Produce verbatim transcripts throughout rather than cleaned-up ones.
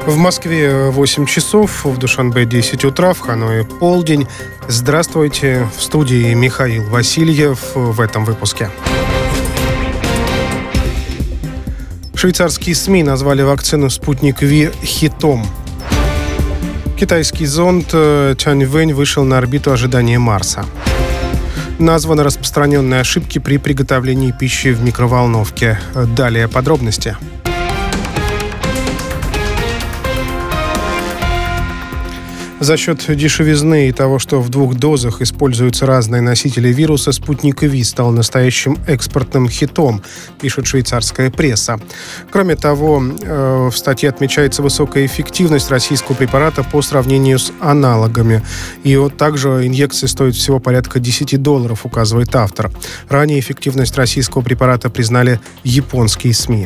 В Москве восемь часов, в Душанбе десять утра, в Ханое полдень. Здравствуйте, в студии Михаил Васильев в этом выпуске. Швейцарские СМИ назвали вакцину «Спутник Ви» хитом. Китайский зонд Тяньвэнь вышел на орбиту ожидания Марса. Названы распространенные ошибки при приготовлении пищи в микроволновке. Далее подробности. За счет дешевизны и того, что в двух дозах используются разные носители вируса, «Спутник Ви» стал настоящим экспортным хитом, пишет швейцарская пресса. Кроме того, в статье отмечается высокая эффективность российского препарата по сравнению с аналогами. И вот также инъекции стоят всего порядка десять долларов, указывает автор. Ранее эффективность российского препарата признали японские СМИ.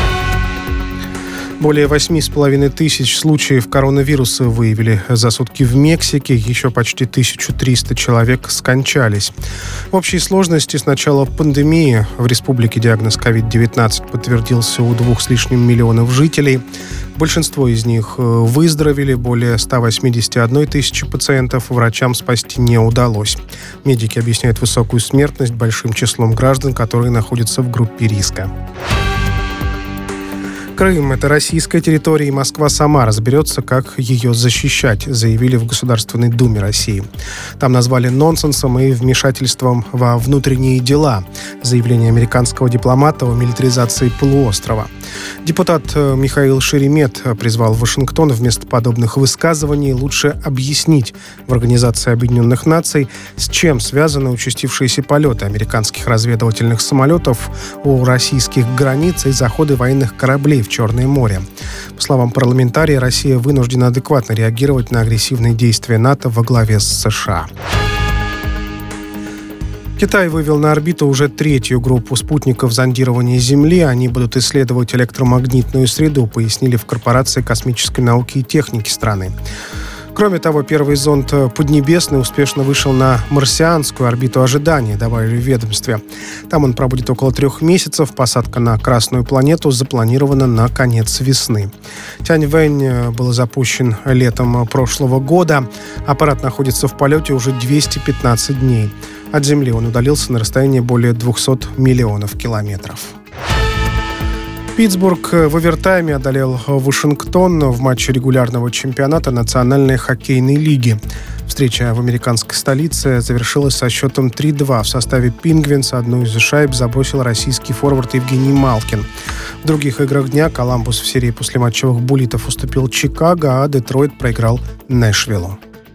Более восемь с половиной тысяч случаев коронавируса выявили за сутки в Мексике. Еще почти тысяча триста человек скончались. В общей сложности с начала пандемии в республике диагноз ковид девятнадцать подтвердился у двух с лишним миллионов жителей. Большинство из них выздоровели. Более ста восьмидесяти одной тысячи пациентов врачам спасти не удалось. Медики объясняют высокую смертность большим числом граждан, которые находятся в группе риска. Крым – это российская территория, и Москва сама разберется, как ее защищать, заявили в Государственной Думе России. Там назвали нонсенсом и вмешательством во внутренние дела заявление американского дипломата о милитаризации полуострова. Депутат Михаил Шеремет призвал Вашингтон вместо подобных высказываний лучше объяснить в Организации Объединенных Наций, с чем связаны участившиеся полеты американских разведывательных самолетов у российских границ и заходы военных кораблей в Черное море. По словам парламентария, Россия вынуждена адекватно реагировать на агрессивные действия НАТО во главе с США. Китай вывел на орбиту уже третью группу спутников зондирования Земли. Они будут исследовать электромагнитную среду, пояснили в Корпорации космической науки и техники страны. Кроме того, первый зонд «Поднебесный» успешно вышел на марсианскую орбиту ожидания, добавили в ведомстве. Там он пробудет около трех месяцев. Посадка на Красную планету запланирована на конец весны. Тяньвэнь был запущен летом прошлого года. Аппарат находится в полете уже двести пятнадцать дней. От Земли он удалился на расстояние более двухсот миллионов километров. Питтсбург в овертайме одолел Вашингтон в матче регулярного чемпионата Национальной хоккейной лиги. Встреча в американской столице завершилась со счетом три-два. В составе «Пингвинс» одну из шайб забросил российский форвард Евгений Малкин. В других играх дня «Коламбус» в серии послематчевых буллитов уступил Чикаго, а «Детройт» проиграл Нэшвиллу.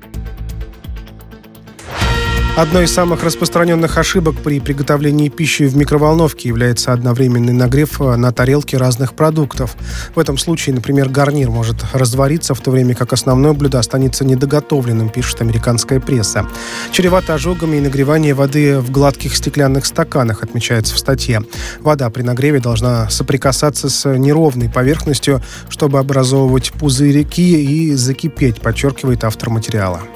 Одной из самых распространенных ошибок при приготовлении пищи в микроволновке является одновременный нагрев на тарелке разных продуктов. В этом случае, например, гарнир может развариться, в то время как основное блюдо останется недоготовленным, пишет американская пресса. Чревато ожогами и нагревание воды в гладких стеклянных стаканах, отмечается в статье. Вода при нагреве должна соприкасаться с неровной поверхностью, чтобы образовывать пузырьки и закипеть, подчеркивает автор материала.